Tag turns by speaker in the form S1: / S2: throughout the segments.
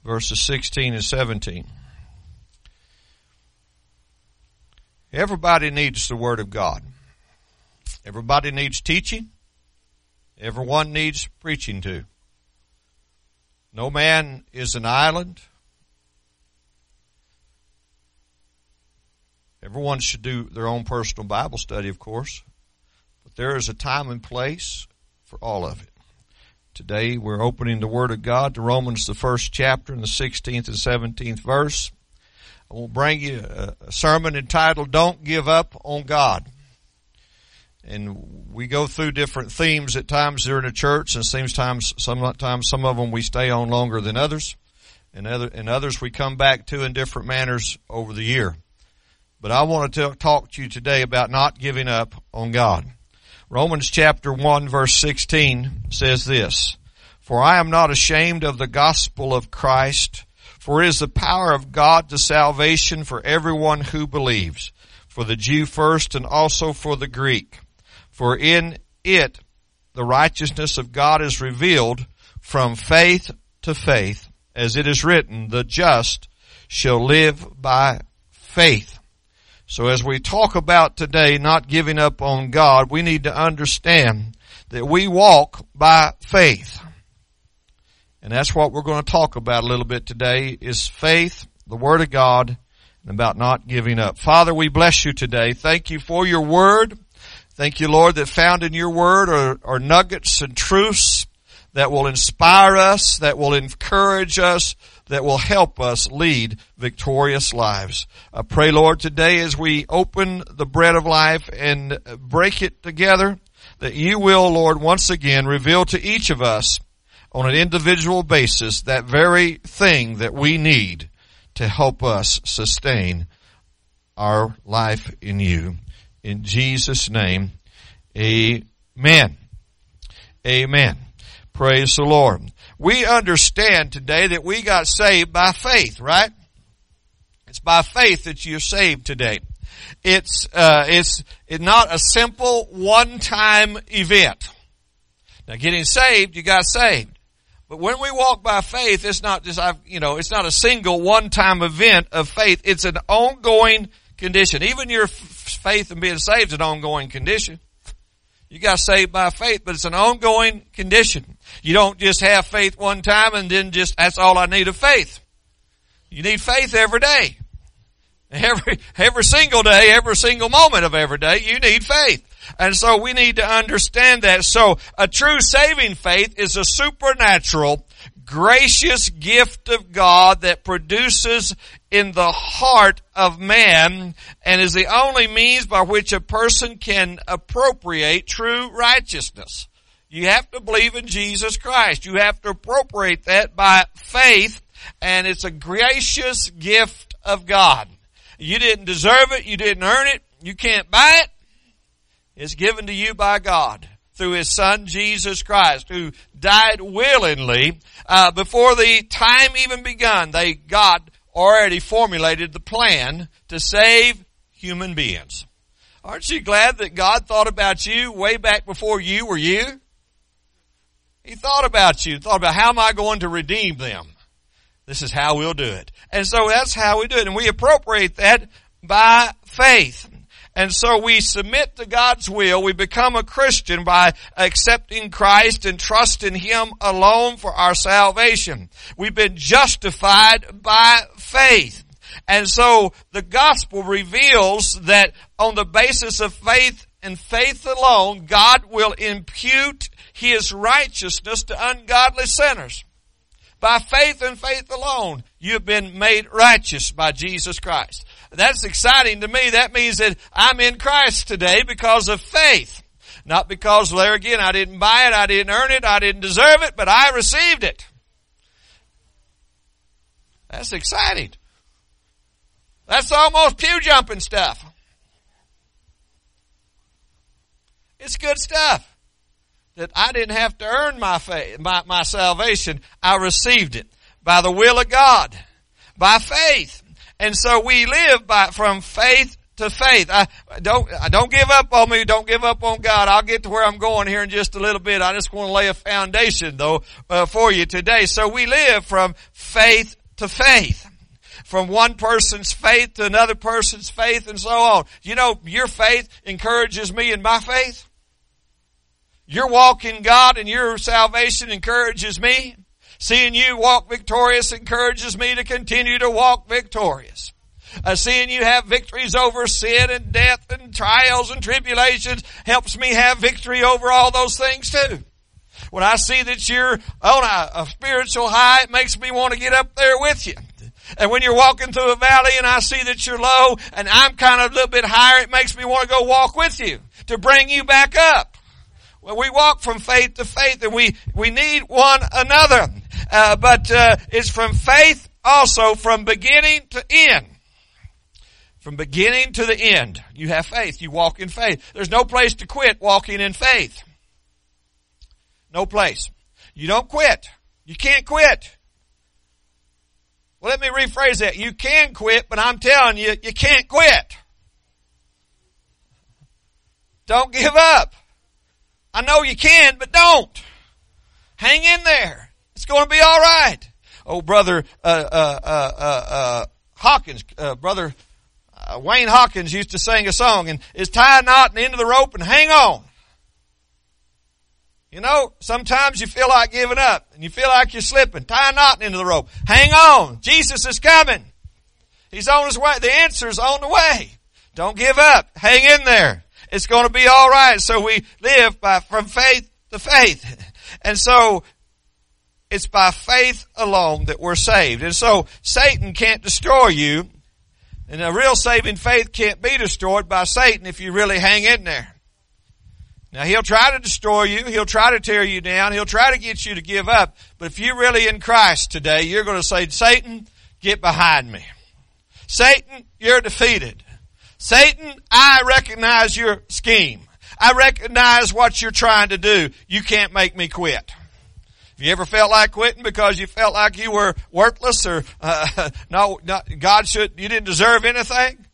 S1: verses 16 and 17. Everybody needs the Word of God. Everybody needs teaching. Everyone needs preaching to. No man is an island. Everyone should do their own personal Bible study, of course. But there is a time and place for all of it. Today we're opening the Word of God to Romans, the 1st chapter, and the 16th and 17th verse. I will bring you a sermon entitled, Don't Give Up on God. And we go through different themes at times during the church, and sometimes some of them we stay on longer than others, and others we come back to in different manners over the year. But I want to talk to you today about not giving up on God. Romans chapter 1 verse 16 says this, For I am not ashamed of the gospel of Christ, for it is the power of God to salvation for everyone who believes, for the Jew first and also for the Greek. For in it the righteousness of God is revealed from faith to faith, as it is written, the just shall live by faith. So as we talk about today not giving up on God, we need to understand that we walk by faith. And that's what we're going to talk about a little bit today, is faith, the Word of God, and about not giving up. Father, we bless you today. Thank you for your Word. Thank you, Lord, that found in your Word are nuggets and truths that will inspire us, that will encourage us, that will help us lead victorious lives. I pray, Lord, today as we open the bread of life and break it together, that you will, Lord, once again reveal to each of us on an individual basis that very thing that we need to help us sustain our life in you. In Jesus' name, amen. Amen. Praise the Lord. We understand today that we got saved by faith, right? It's by faith that you're saved today. It's not a simple one-time event. Now, getting saved, you got saved. But when we walk by faith, it's not just, it's not a single one-time event of faith. It's an ongoing condition. Even your faith in being saved is an ongoing condition. You got saved by faith, but it's an ongoing condition. You don't just have faith one time and then that's all I need of faith. You need faith every day. Every single day, every single moment of every day, you need faith. And so we need to understand that. So a true saving faith is a supernatural, gracious gift of God that produces in the heart of man and is the only means by which a person can appropriate true righteousness. You have to believe in Jesus Christ. You have to appropriate that by faith, and it's a gracious gift of God. You didn't deserve it. You didn't earn it. You can't buy it. It's given to you by God through His Son, Jesus Christ, who died willingly before the time even begun. God already formulated the plan to save human beings. Aren't you glad that God thought about you way back before you were you? He thought about you, thought about how am I going to redeem them? This is how we'll do it. And so that's how we do it. And we appropriate that by faith. And so we submit to God's will. We become a Christian by accepting Christ and trusting Him alone for our salvation. We've been justified by faith. And so the gospel reveals that on the basis of faith and faith alone, God will impute His righteousness to ungodly sinners. By faith and faith alone, you've been made righteous by Jesus Christ. That's exciting to me. That means that I'm in Christ today because of faith. Not because, there again, I didn't buy it, I didn't earn it, I didn't deserve it, but I received it. That's exciting. That's almost pew jumping stuff. It's good stuff. That I didn't have to earn my faith, my salvation. I received it by the will of God, by faith. And so we live from faith to faith. Don't give up on me. Don't give up on God. I'll get to where I'm going here in just a little bit. I just want to lay a foundation though, for you today. So we live from faith to faith. From one person's faith to another person's faith and so on. You know, your faith encourages me in my faith. Your walk in God and your salvation encourages me. Seeing you walk victorious encourages me to continue to walk victorious. Seeing you have victories over sin and death and trials and tribulations helps me have victory over all those things too. When I see that you're on a spiritual high, it makes me want to get up there with you. And when you're walking through a valley and I see that you're low and I'm kind of a little bit higher, it makes me want to go walk with you to bring you back up. Well, we walk from faith to faith and we need one another. But it's from faith also from beginning to end. From beginning to the end, you have faith. You walk in faith. There's no place to quit walking in faith. No place. You don't quit. You can't quit. Well, let me rephrase that. You can quit, but I'm telling you, you can't quit. Don't give up. I know you can, but don't. Hang in there. It's going to be all right. Oh, brother Hawkins, brother Wayne Hawkins used to sing a song, and is tie a knot in the end of the rope and hang on. You know, sometimes you feel like giving up and you feel like you're slipping. Tie a knot into the rope. Hang on. Jesus is coming. He's on his way. The answer's on the way. Don't give up. Hang in there. It's going to be all right. So we live from faith to faith. And so it's by faith alone that we're saved. And so Satan can't destroy you. And a real saving faith can't be destroyed by Satan if you really hang in there. Now he'll try to destroy you. He'll try to tear you down. He'll try to get you to give up. But if you're really in Christ today, you're going to say, Satan, get behind me. Satan, you're defeated. Satan, I recognize your scheme. I recognize what you're trying to do. You can't make me quit. Have you ever felt like quitting because you felt like you were worthless or you didn't deserve anything?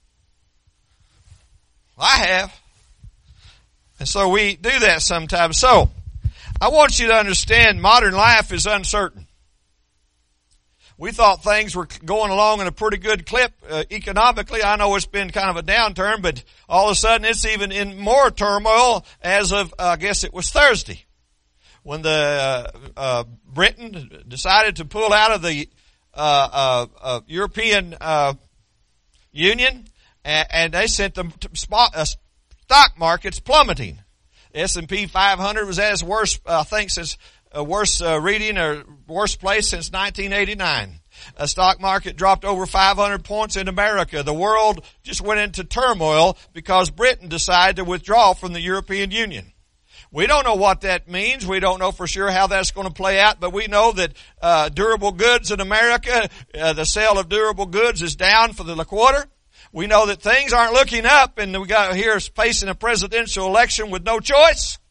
S1: I have. And so we do that sometimes. So, I want you to understand modern life is uncertain. We thought things were going along in a pretty good clip economically. I know it's been kind of a downturn, but all of a sudden it's even in more turmoil as of, I guess it was Thursday, when the Britain decided to pull out of the European Union, and they sent them to stock markets plummeting. The S&P 500 was at its worst, I think, since worst reading or worst place since 1989. A stock market dropped over 500 points in America. The world just went into turmoil because Britain decided to withdraw from the European Union. We don't know what that means. We don't know for sure how that's going to play out, but we know that durable goods in America, the sale of durable goods is down for the quarter. We know that things aren't looking up, and we got here facing a presidential election with no choice.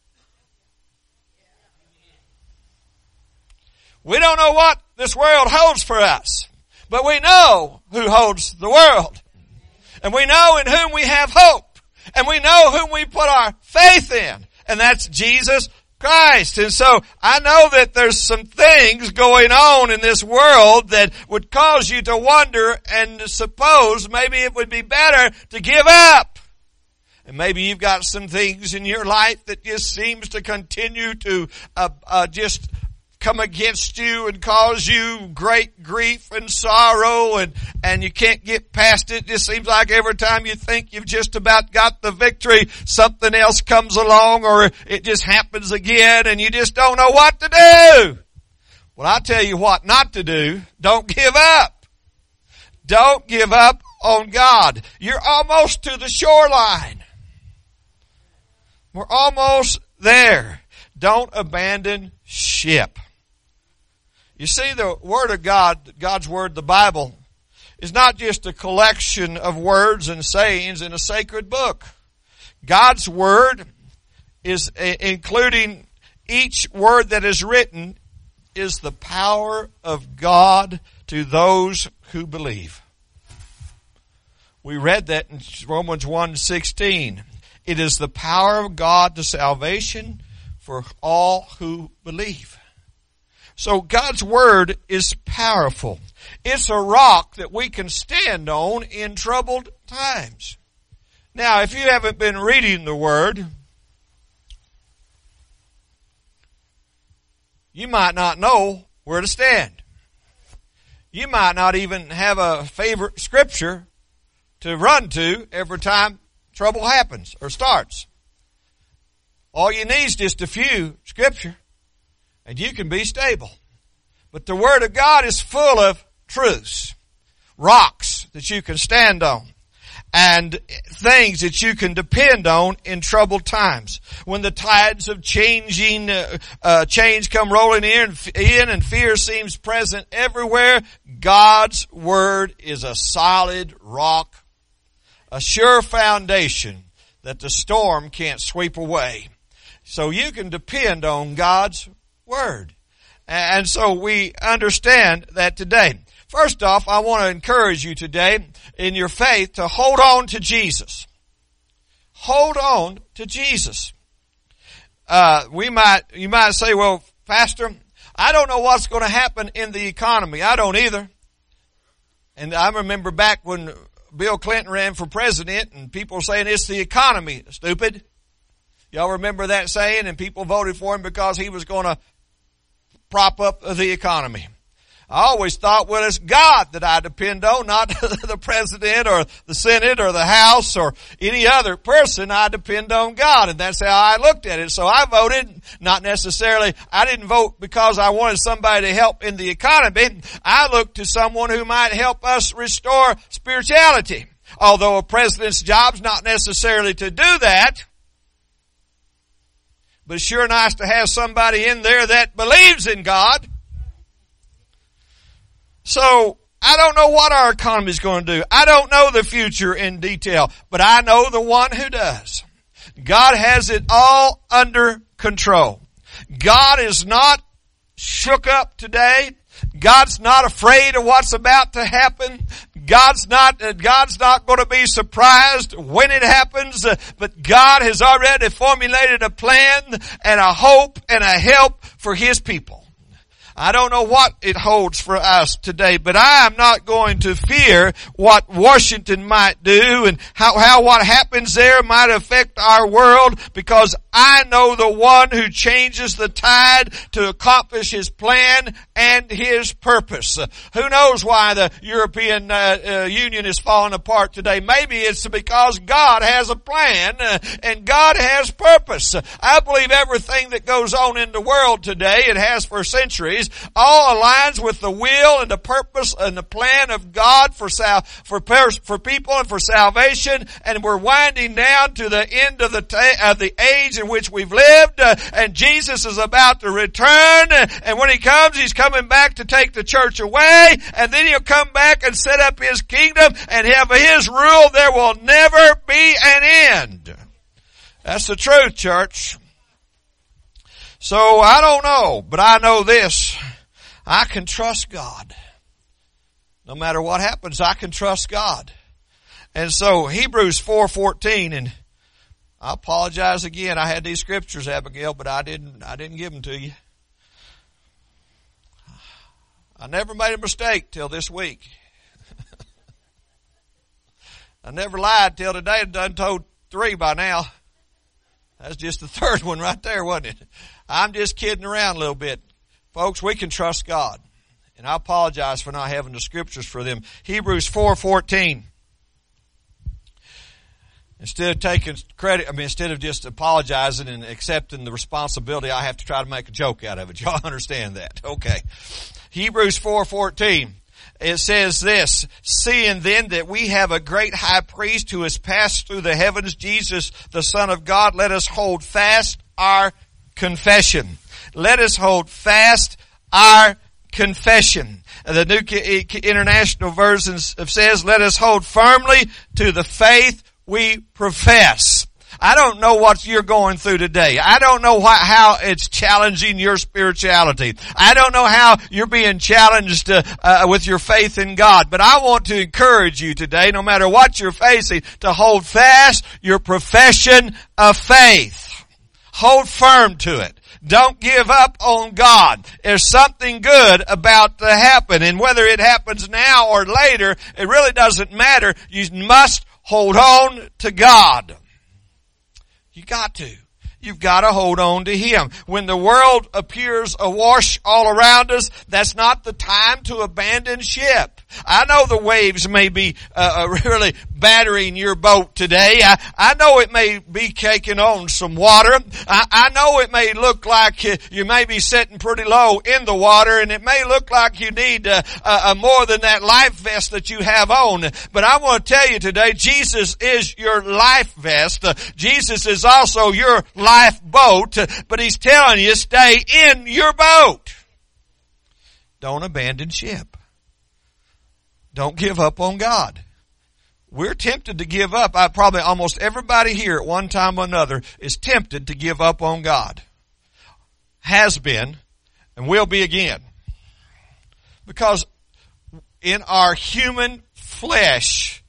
S1: We don't know what this world holds for us, but we know who holds the world. And we know in whom we have hope. And we know whom we put our faith in. And that's Jesus Christ. And so I know that there's some things going on in this world that would cause you to wonder and suppose maybe it would be better to give up. And maybe you've got some things in your life that just seems to continue to just come against you and cause you great grief and sorrow, and you can't get past it. It just seems like every time you think you've just about got the victory, something else comes along or it just happens again and you just don't know what to do. Well, I'll tell you what not to do. Don't give up. Don't give up on God. You're almost to the shoreline. We're almost there. Don't abandon ship. You see, the Word of God, God's Word, the Bible, is not just a collection of words and sayings in a sacred book. God's Word is, including each word that is written, is the power of God to those who believe. We read that in Romans 1:16. It is the power of God to salvation for all who believe. So God's Word is powerful. It's a rock that we can stand on in troubled times. Now, if you haven't been reading the Word, you might not know where to stand. You might not even have a favorite scripture to run to every time trouble happens or starts. All you need is just a few scripture, and you can be stable. But the Word of God is full of truths, rocks that you can stand on, and things that you can depend on in troubled times. When the tides of change come rolling in and fear seems present everywhere, God's Word is a solid rock, a sure foundation that the storm can't sweep away. So you can depend on God's Word. And so we understand that today. First off, I want to encourage you today in your faith to hold on to Jesus. Hold on to Jesus. You might say, well, Pastor, I don't know what's going to happen in the economy. I don't either. And I remember back when Bill Clinton ran for president and people were saying it's the economy, stupid. Y'all remember that saying? And people voted for him because he was going to prop up the economy. I always thought, well, it's God that I depend on, not the president or the Senate or the House or any other person. I depend on God, and that's how I looked at it. So I voted, not necessarily, I didn't vote because I wanted somebody to help in the economy. I looked to someone who might help us restore spirituality. Although a president's job's not necessarily to do that, but it's sure nice to have somebody in there that believes in God. So, I don't know what our economy is going to do. I don't know the future in detail, but I know the one who does. God has it all under control. God is not shook up today. God's not afraid of what's about to happen. God's not going to be surprised when it happens, but God has already formulated a plan and a hope and a help for His people. I don't know what it holds for us today, but I am not going to fear what Washington might do and how what happens there might affect our world, because I know the one who changes the tide to accomplish His plan and His purpose. Who knows why the European Union is falling apart today? Maybe it's because God has a plan and God has purpose. I believe everything that goes on in the world today, it has for centuries, all aligns with the will and the purpose and the plan of God for people and for salvation. And we're winding down to the end of the age in which we've lived, and Jesus is about to return. And when He comes, He's coming back to take the church away, and then He'll come back and set up His kingdom and have His rule. There will never be an end. That's the truth, church. So I don't know, but I know this. I can trust God. No matter what happens, I can trust God. And so Hebrews 4:14, and I apologize again. I had these scriptures, Abigail, but I didn't give them to you. I never made a mistake till this week. I never lied till today. I've done told 3 by now. That's just the 3rd one right there, wasn't it? I'm just kidding around a little bit. Folks, we can trust God. And I apologize for not having the scriptures for them. Hebrews 4:14. Instead of taking credit, instead of just apologizing and accepting the responsibility, I have to try to make a joke out of it. Y'all understand that? Okay. Hebrews 4:14. It says this, seeing then that we have a great high priest who has passed through the heavens, Jesus, the Son of God, let us hold fast our confession. Let us hold fast our confession. The New International Version says, let us hold firmly to the faith we profess. I don't know what you're going through today. I don't know how it's challenging your spirituality. I don't know how you're being challenged with your faith in God. But I want to encourage you today, no matter what you're facing, to hold fast your profession of faith. Hold firm to it. Don't give up on God. There's something good about to happen. And whether it happens now or later, it really doesn't matter. You must hold on to God. You got to. You've got to hold on to Him. When the world appears awash all around us, that's not the time to abandon ship. I know the waves may be really battering your boat today. I know it may be caking on some water. I know it may look like you may be sitting pretty low in the water, and it may look like you need more than that life vest that you have on. But I want to tell you today, Jesus is your life vest. Jesus is also your lifeboat, but He's telling you, stay in your boat. Don't abandon ship. Don't give up on God. We're tempted to give up. Probably almost everybody here at one time or another is tempted to give up on God. Has been and will be again. Because in our human flesh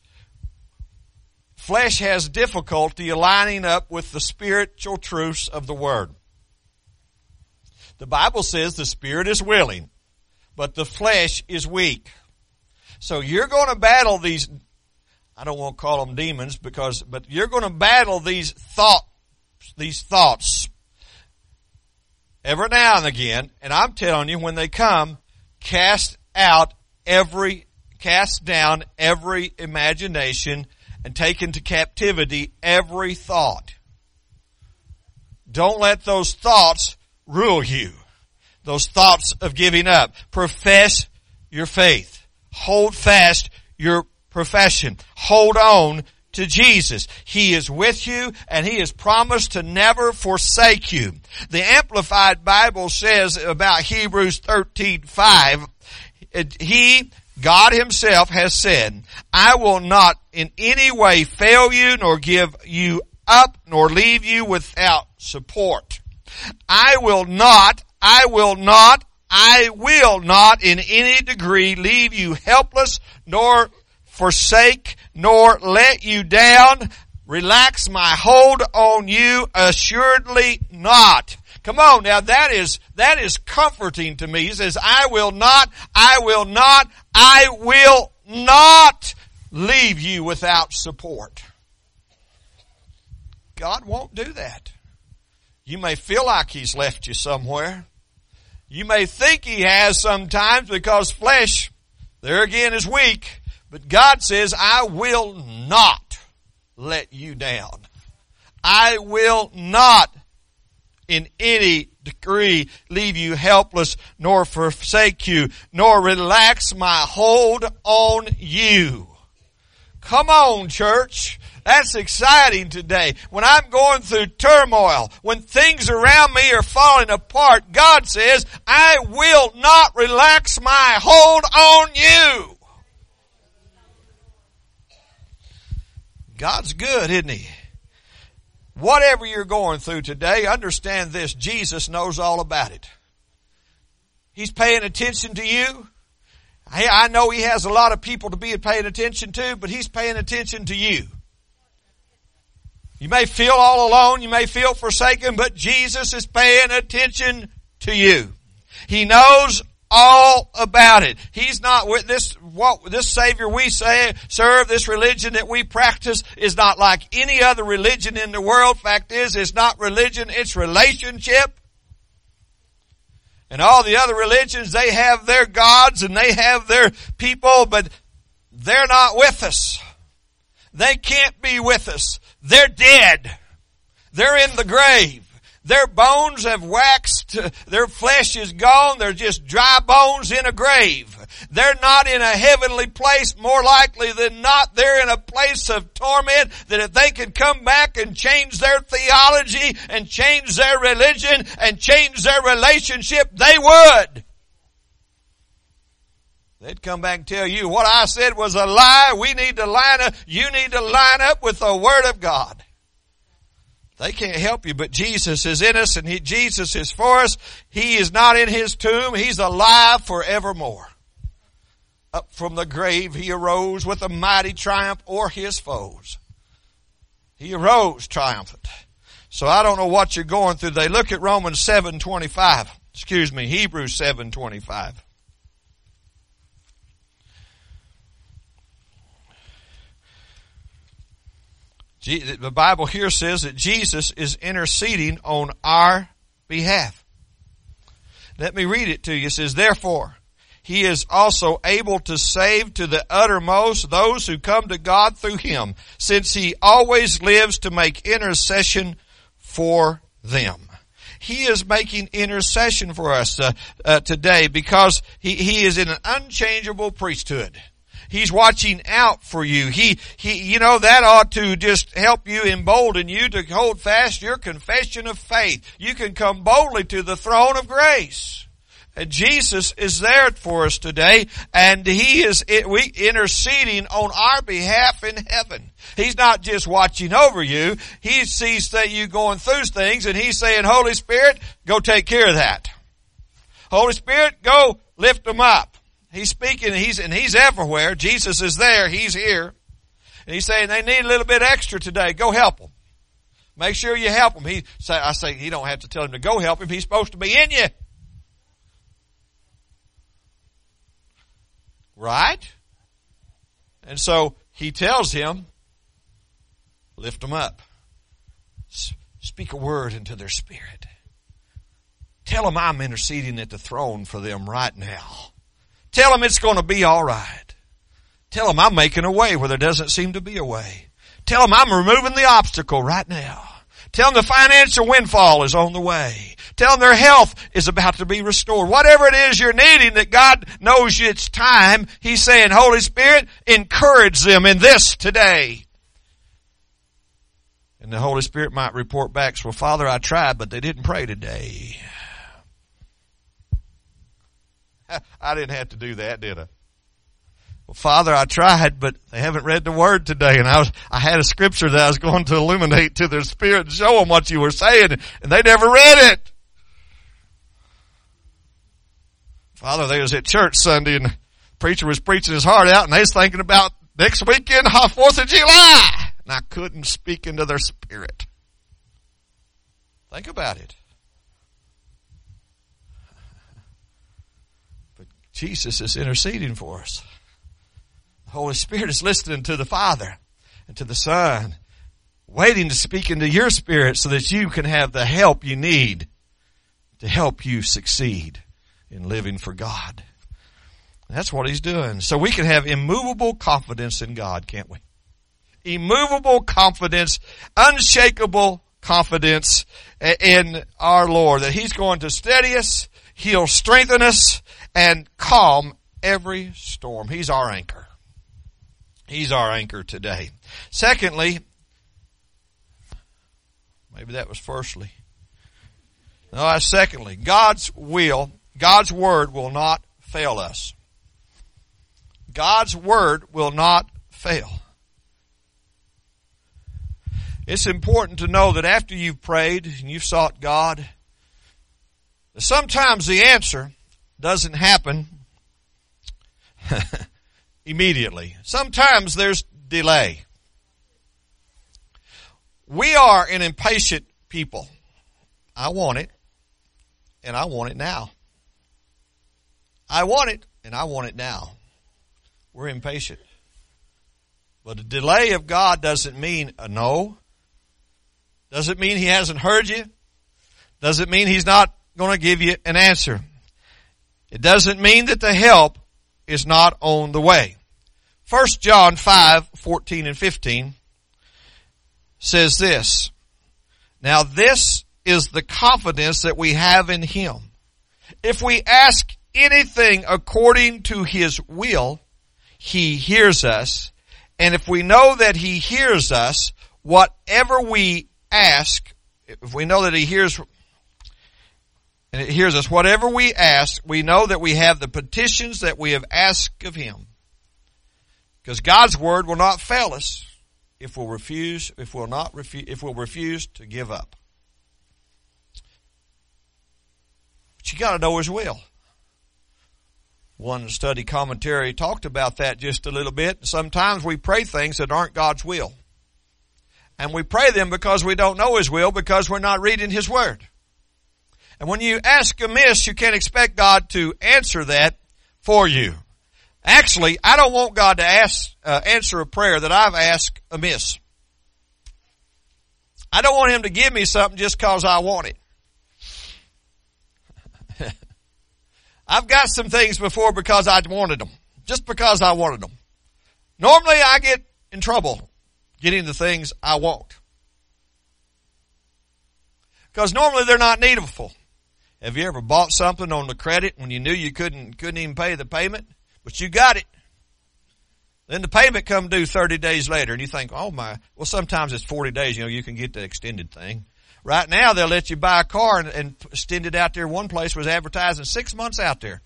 S1: has difficulty aligning up with the spiritual truths of the Word. The Bible says the spirit is willing, but the flesh is weak. So you're going to battle these, I don't want to call them demons but you're going to battle these thoughts every now and again. And I'm telling you, when they come, cast down every imagination and take into captivity every thought. Don't let those thoughts rule you. Those thoughts of giving up. Profess your faith. Hold fast your profession. Hold on to Jesus. He is with you, and He has promised to never forsake you. The Amplified Bible says about Hebrews 13:5, God Himself has said, I will not in any way fail you, nor give you up, nor leave you without support. I will not in any degree leave you helpless, nor forsake, nor let you down. Relax my hold on you, assuredly not. Come on now, that is comforting to me. He says, I will not leave you without support. God won't do that. You may feel like He's left you somewhere. You may think He has sometimes because flesh, there again, is weak. But God says, I will not let you down. I will not in any degree leave you helpless, nor forsake you, nor relax my hold on you. Come on, church. That's exciting today. When I'm going through turmoil, when things around me are falling apart, God says, I will not relax my hold on you. God's good, isn't He? Whatever you're going through today, understand this, Jesus knows all about it. He's paying attention to you. I know He has a lot of people to be paying attention to, but He's paying attention to you. You may feel all alone, you may feel forsaken, but Jesus is paying attention to you. He knows all about it. He's not with this Savior we serve, this religion that we practice is not like any other religion in the world. Fact is, it's not religion, it's relationship. And all the other religions, they have their gods and they have their people, but they're not with us. They can't be with us. They're dead. They're in the grave. Their bones have waxed. Their flesh is gone. They're just dry bones in a grave. They're not in a heavenly place. More likely than not, they're in a place of torment that if they could come back and change their theology and change their religion and change their relationship, they would. They'd come back and tell you what I said was a lie. You need to line up with the Word of God. They can't help you, but Jesus is in us and Jesus is for us. He is not in his tomb. He's alive forevermore. Up from the grave he arose with a mighty triumph o'er his foes. He arose triumphant. So I don't know what you're going through today. Look at Romans 7:25. Hebrews 7:25. The Bible here says that Jesus is interceding on our behalf. Let me read it to you. It says, therefore, he is also able to save to the uttermost those who come to God through him, since he always lives to make intercession for them. He is making intercession for us today because he is in an unchangeable priesthood. He's watching out for you. That ought to just help you, embolden you to hold fast your confession of faith. You can come boldly to the throne of grace. And Jesus is there for us today, and he is interceding on our behalf in heaven. He's not just watching over you. He sees that you going through things, and he's saying, Holy Spirit, go take care of that. Holy Spirit, go lift them up. He's speaking, he's everywhere. Jesus is there. He's here. And he's saying they need a little bit extra today. Go help them. Make sure you help them. I say you don't have to tell him to go help him. He's supposed to be in you. Right? And so he tells him, lift them up. Speak a word into their spirit. Tell them I'm interceding at the throne for them right now. Tell them it's going to be all right. Tell them I'm making a way where there doesn't seem to be a way. Tell them I'm removing the obstacle right now. Tell them the financial windfall is on the way. Tell them their health is about to be restored. Whatever it is you're needing that God knows it's time, he's saying, Holy Spirit, encourage them in this today. And the Holy Spirit might report back, well, Father, I tried, but they didn't pray today. I didn't have to do that, did I? Well, Father, I tried, but they haven't read the Word today. And I had a scripture that I was going to illuminate to their spirit and show them what you were saying, and they never read it. Father, they was at church Sunday, and the preacher was preaching his heart out, and they was thinking about next weekend, 4th of July. And I couldn't speak into their spirit. Think about it. Jesus is interceding for us. The Holy Spirit is listening to the Father and to the Son, waiting to speak into your spirit so that you can have the help you need to help you succeed in living for God. That's what he's doing. So we can have immovable confidence in God, can't we? Immovable confidence, unshakable confidence in our Lord, that he's going to steady us, he'll strengthen us, and calm every storm. He's our anchor. He's our anchor today. Secondly, maybe that was firstly. No, that's secondly. God's Word will not fail us. God's Word will not fail. It's important to know that after you've prayed and you've sought God, sometimes the answer doesn't happen immediately. Sometimes there's delay. We are an impatient people. I want it, and I want it now. I want it, and I want it now. We're impatient. But a delay of God doesn't mean a no. Doesn't mean he hasn't heard you. Doesn't mean he's not going to give you an answer. It doesn't mean that the help is not on the way. 1 John 5:14 and 15 says this, now this is the confidence that we have in him. If we ask anything according to his will, he hears us. And if we know that he hears us, whatever we ask, if we know that he hears and it hears us, whatever we ask, we know that we have the petitions that we have asked of him. Because God's Word will not fail us. if we'll refuse to give up. But you got to know His will. One study commentary talked about that just a little bit. Sometimes we pray things that aren't God's will. And we pray them because we don't know His will, because we're not reading His Word. And when you ask amiss, you can't expect God to answer that for you. Actually, I don't want God to answer a prayer that I've asked amiss. I don't want Him to give me something just because I want it. I've got some things before because I wanted them. Just because I wanted them. Normally I get in trouble getting the things I want. Because normally they're not needful. Have you ever bought something on the credit when you knew you couldn't even pay the payment? But you got it. Then the payment come due 30 days later and you think, oh my, well sometimes it's 40 days, you can get the extended thing. Right now they'll let you buy a car and extend it out there. One place was advertising 6 months out there.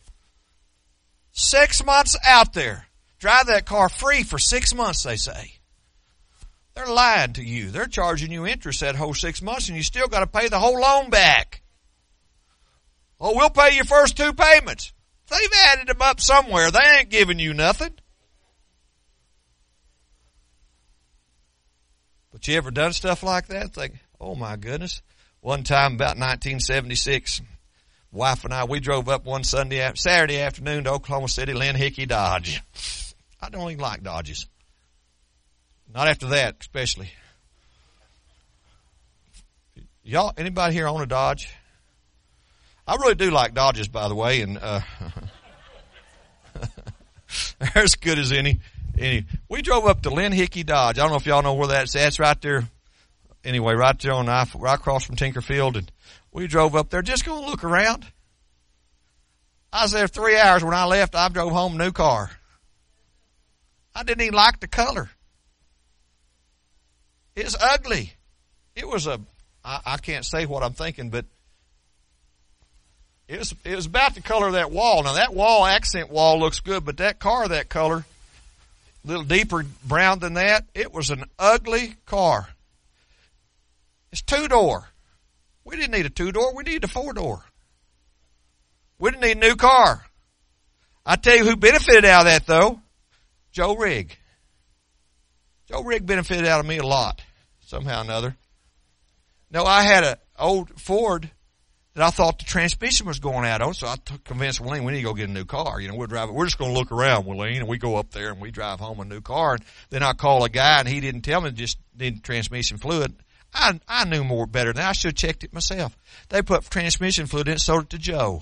S1: 6 months out there. Drive that car free for 6 months, they say. They're lying to you. They're charging you interest that whole 6 months and you still got to pay the whole loan back. Oh, we'll pay your first 2 payments. They've added them up somewhere. They ain't giving you nothing. But you ever done stuff like that? Think, oh my goodness. One time about 1976, wife and I, we drove up one Saturday afternoon to Oklahoma City, Lynn Hickey Dodge. I don't even like Dodges. Not after that, especially. Y'all, anybody here own a Dodge? I really do like Dodges, by the way, and they're as good as any. We drove up to Lynn Hickey Dodge. I don't know if y'all know where that's at. It's right there. Anyway, right there on right across from Tinkerfield, and we drove up there just going to look around. I was there 3 hours. When I left, I drove home a new car. I didn't even like the color. It's ugly. It was I can't say what I'm thinking, but it was about the color of that wall. Now that wall, accent wall, looks good, but that car, that color, a little deeper brown than that, it was an ugly car. It's 2-door. We didn't need a 2-door. We needed a 4-door. We didn't need a new car. I tell you who benefited out of that, though. Joe Rigg. Joe Rigg benefited out of me a lot, somehow or another. No, I had an old Ford that I thought the transmission was going out on, so I convinced Willeen we need to go get a new car. We'll drive it. We're just going to look around, Willeen, and we go up there and we drive home a new car. And then I call a guy, and he didn't tell me, just needed transmission fluid. I knew more better than that. I should have checked it myself. They put transmission fluid in it, sold it to Joe.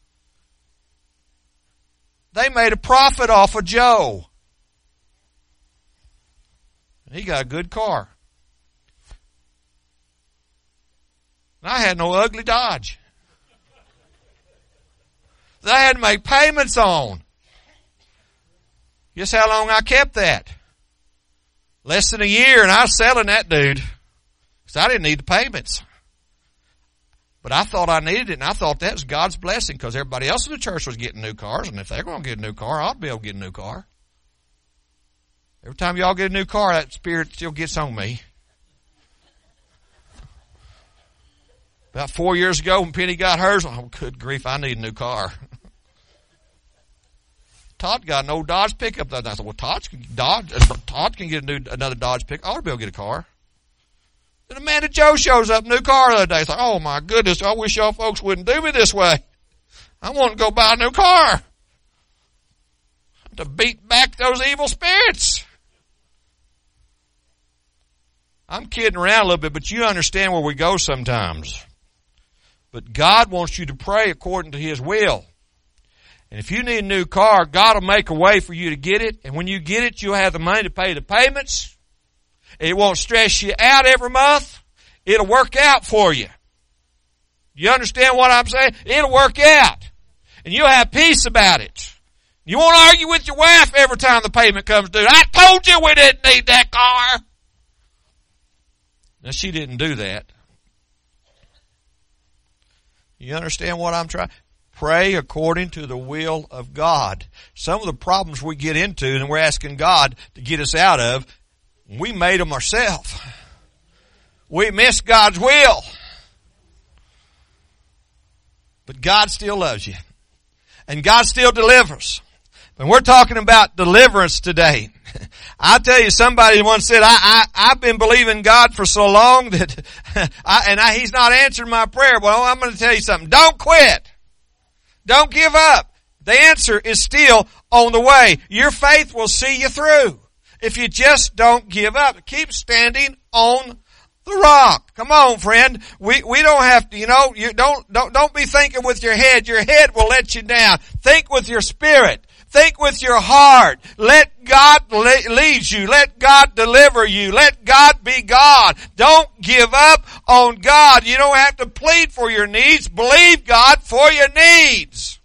S1: They made a profit off of Joe. He got a good car. And I had no ugly Dodge that I had to make payments on. Guess how long I kept that? Less than a year, and I was selling that dude. Because I didn't need the payments. But I thought I needed it, and I thought that was God's blessing, because everybody else in the church was getting new cars, and if they're going to get a new car, I'll be able to get a new car. Every time y'all get a new car, that spirit still gets on me. About 4 years ago, when Penny got hers, oh, good grief, I need a new car. Todd got an old Dodge pickup. I thought, well, Todd can get another Dodge pickup. I ought to be able to get a car. Then Amanda Joe shows up, new car the other day. I thought, oh my goodness, I wish y'all folks wouldn't do me this way. I want to go buy a new car. To beat back those evil spirits. I'm kidding around a little bit, but you understand where we go sometimes. But God wants you to pray according to His will. And if you need a new car, God will make a way for you to get it. And when you get it, you'll have the money to pay the payments. It won't stress you out every month. It'll work out for you. You understand what I'm saying? It'll work out. And you'll have peace about it. You won't argue with your wife every time the payment comes due. I told you we didn't need that car. Now, she didn't do that. You understand what I'm trying? Pray according to the will of God. Some of the problems we get into and we're asking God to get us out of, We made them ourselves. We missed God's will. But God still loves you. And God still delivers. And we're talking about deliverance today. I'll tell you, somebody once said, I've been believing God for so long that, He's not answered my prayer. Well, I'm going to tell you something. Don't quit. Don't give up. The answer is still on the way. Your faith will see you through. If you just don't give up. Keep standing on the rock. Come on, friend. We don't have to, you don't be thinking with your head. Your head will let you down. Think with your spirit. Think with your heart. Let God lead you. Let God deliver you. Let God be God. Don't give up on God. You don't have to plead for your needs. Believe God for your needs.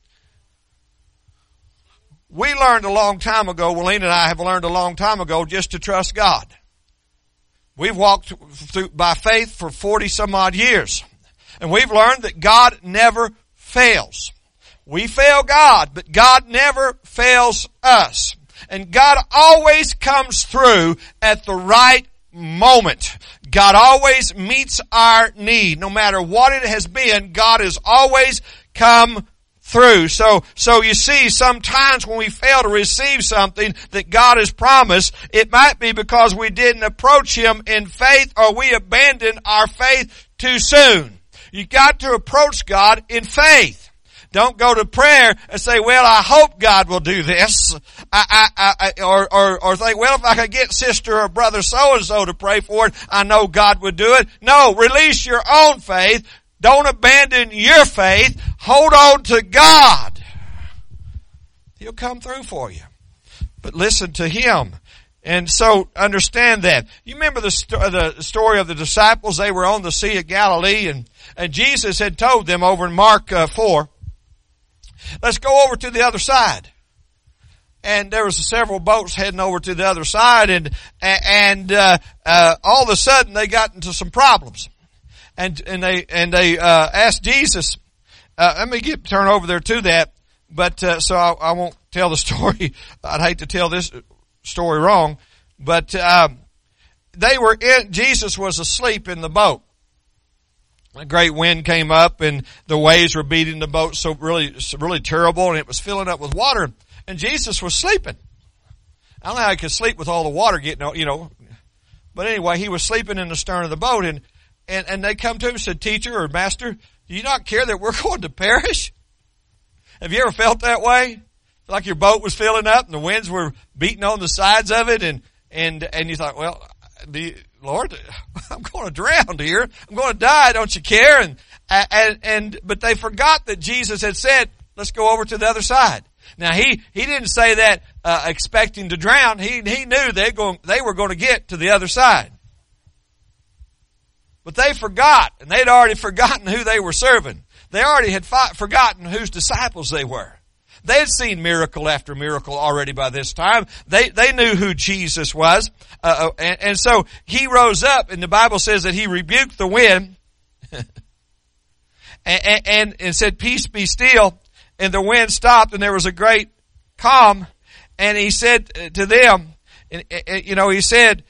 S1: We learned a long time ago, Lena and I have learned a long time ago just to trust God. We've walked through by faith for 40 some odd years. And we've learned that God never fails. We fail God, but God never fails us. And God always comes through at the right moment. God always meets our need. No matter what it has been, God has always come through. So you see, sometimes when we fail to receive something that God has promised, it might be because we didn't approach Him in faith or we abandoned our faith too soon. You got to approach God in faith. Don't go to prayer and say, well, I hope God will do this. Or think, well, if I could get sister or brother so-and-so to pray for it, I know God would do it. No, release your own faith. Don't abandon your faith. Hold on to God. He'll come through for you. But listen to Him. And so understand that. You remember the story of the disciples? They were on the Sea of Galilee and Jesus had told them over in Mark 4, let's go over to the other side. And there was several boats heading over to the other side and all of a sudden they got into some problems. And they asked Jesus, let me turn over there to that, but, so I won't tell the story. I'd hate to tell this story wrong, but, Jesus was asleep in the boat. A great wind came up and the waves were beating the boat so really terrible and it was filling up with water and Jesus was sleeping. I don't know how he could sleep with all the water getting, but anyway, he was sleeping in the stern of the boat and they come to him and said, teacher or master, do you not care that we're going to perish? Have you ever felt that way? Like your boat was filling up and the winds were beating on the sides of it and you thought, well, Lord, I'm going to drown here. I'm going to die. Don't you care? But they forgot that Jesus had said, let's go over to the other side. Now he didn't say that, expecting to drown. He knew they were going to get to the other side. But they forgot, and they'd already forgotten who they were serving. They already had forgotten whose disciples they were. They had seen miracle after miracle already by this time. They knew who Jesus was. And so he rose up, and the Bible says that he rebuked the wind and said, peace be still. And the wind stopped, and there was a great calm. And he said to them, he said,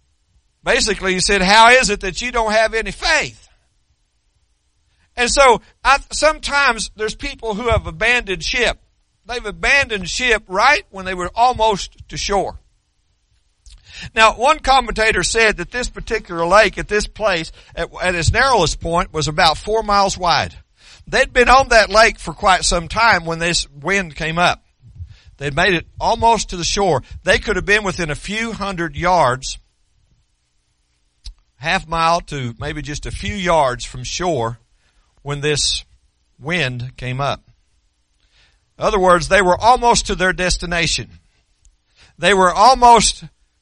S1: how is it that you don't have any faith? And so sometimes there's people who have abandoned ship. They've abandoned ship right when they were almost to shore. Now, one commentator said that this particular lake at this place, at its narrowest point, was about 4 miles wide. They'd been on that lake for quite some time when this wind came up. They'd made it almost to the shore. They could have been within a few hundred yards, half mile to maybe just a few yards from shore when this wind came up. In other words, they were almost to their destination. They were almost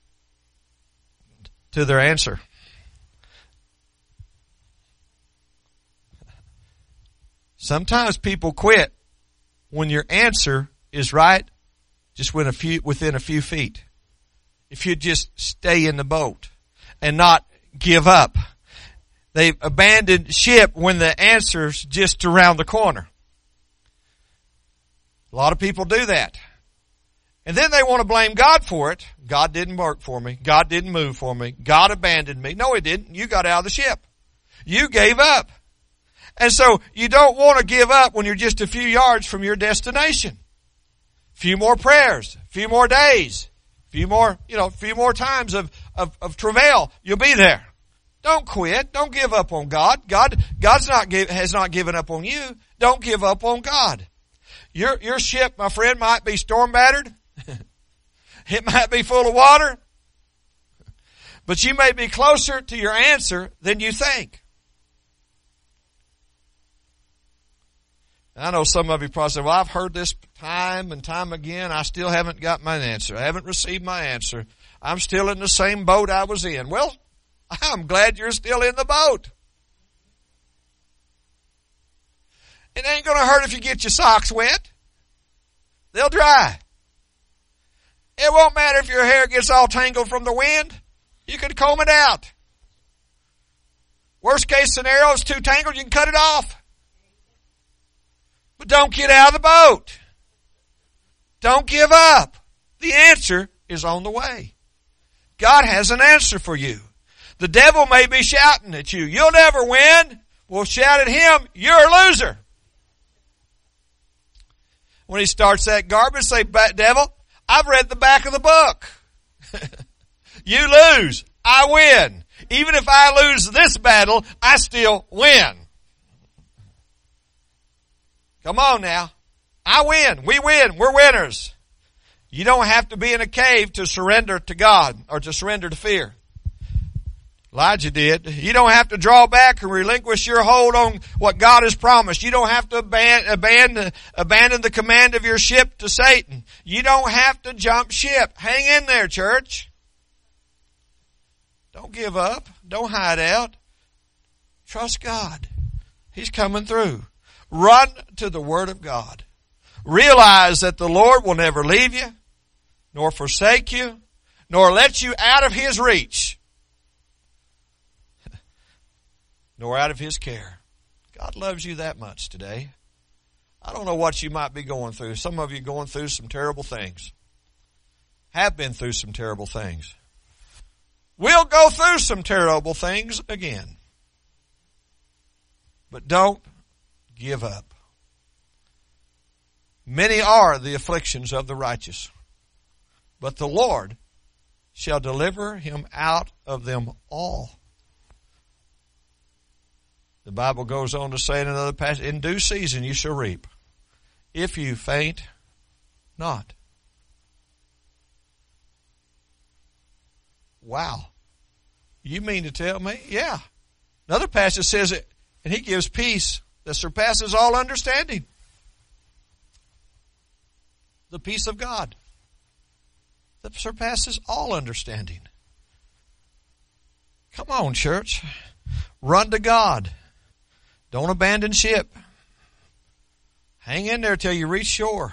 S1: to their answer. Sometimes people quit when your answer is right just within a few feet. If you just stay in the boat and not give up. They've abandoned ship when the answer's just around the corner. A lot of people do that. And then they want to blame God for it. God didn't work for me. God didn't move for me. God abandoned me. No, He didn't. You got out of the ship. You gave up. And so you don't want to give up when you're just a few yards from your destination. A few more prayers, a few more days, a few more times of travail. You'll be there. Don't quit. Don't give up on God. God's has not given up on you. Don't give up on God. Your ship, my friend, might be storm battered. It might be full of water. But you may be closer to your answer than you think. I know some of you probably say, well, I've heard this time and time again. I still haven't got my answer. I haven't received my answer. I'm still in the same boat I was in. Well, I'm glad you're still in the boat. It ain't going to hurt if you get your socks wet. They'll dry. It won't matter if your hair gets all tangled from the wind. You can comb it out. Worst case scenario, it's too tangled, you can cut it off. But don't get out of the boat. Don't give up. The answer is on the way. God has an answer for you. The devil may be shouting at you, you'll never win. Well, shout at him, you're a loser. When he starts that garbage, say, devil, I've read the back of the book. You lose. I win. Even if I lose this battle, I still win. Come on now. I win. We win. We're winners. You don't have to be in a cave to surrender to God or to surrender to fear. Elijah did. You don't have to draw back and relinquish your hold on what God has promised. You don't have to abandon the command of your ship to Satan. You don't have to jump ship. Hang in there, church. Don't give up. Don't hide out. Trust God. He's coming through. Run to the Word of God. Realize that the Lord will never leave you, nor forsake you, nor let you out of His reach, nor out of His care. God loves you that much today. I don't know what you might be going through. Some of you are going through some terrible things. Have been through some terrible things. We'll go through some terrible things again. But don't give up. Many are the afflictions of the righteous, but the Lord shall deliver him out of them all. The Bible goes on to say in another passage, in due season you shall reap, if you faint not. Wow. You mean to tell me? Yeah. Another passage says it, and He gives peace that surpasses all understanding. The peace of God that surpasses all understanding. Come on, church. Run to God. Don't abandon ship. Hang in there till you reach shore.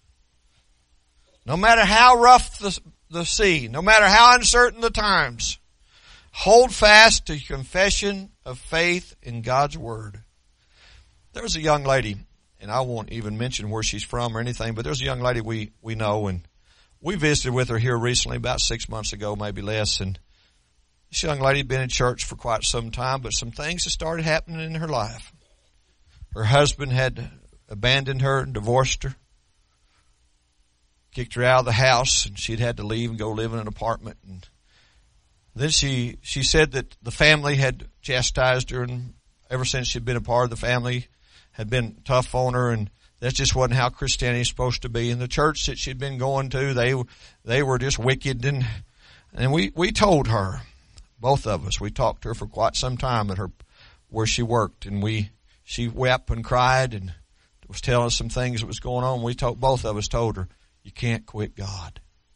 S1: No matter how rough the sea, no matter how uncertain the times, hold fast to your confession of faith in God's Word. There's a young lady, and I won't even mention where she's from or anything, but there's a young lady we know, and we visited with her here recently, about 6 months ago, maybe less, and this young lady had been in church for quite some time, but some things had started happening in her life. Her husband had abandoned her and divorced her, kicked her out of the house, and she'd had to leave and go live in an apartment. And then she said that the family had chastised her, and ever since she'd been a part of the family, had been tough on her, and that just wasn't how Christianity is supposed to be. And the church that she'd been going to, they were just wicked. And we told her, both of us, we talked to her for quite some time at where she worked, and she wept and cried and was telling us some things that was going on. Both of us told her, you can't quit God.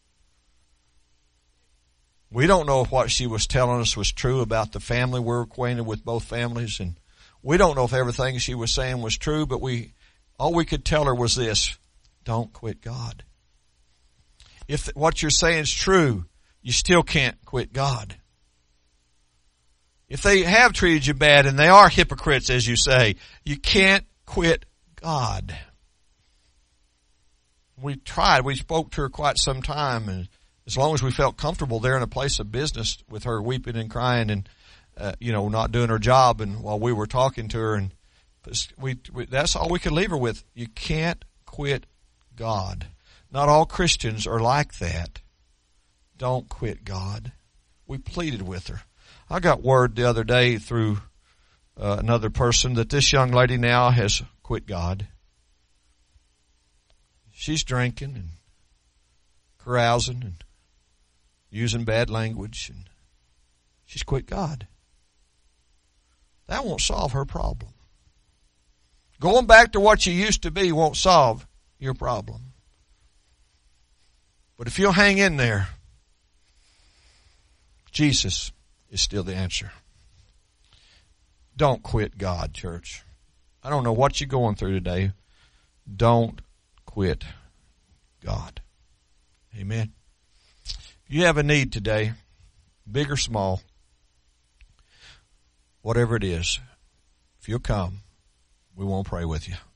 S1: We don't know if what she was telling us was true about the family. We're acquainted with both families, and we don't know if everything she was saying was true, but all we could tell her was this: don't quit God. If what you're saying is true, you still can't quit God. If they have treated you bad and they are hypocrites, as you say, you can't quit God. We tried. We spoke to her quite some time, and as long as we felt comfortable there in a place of business with her weeping and crying and, not doing her job, and while we were talking to her, and that's all we could leave her with. You can't quit God. Not all Christians are like that. Don't quit God. We pleaded with her. I got word the other day through another person that this young lady now has quit God. She's drinking and carousing and using bad language, and she's quit God. That won't solve her problem. Going back to what you used to be won't solve your problem. But if you'll hang in there, Jesus is still the answer. Don't quit God, church. I don't know what you're going through today. Don't quit God. Amen. If you have a need today, big or small, whatever it is, if you'll come, we won't pray with you.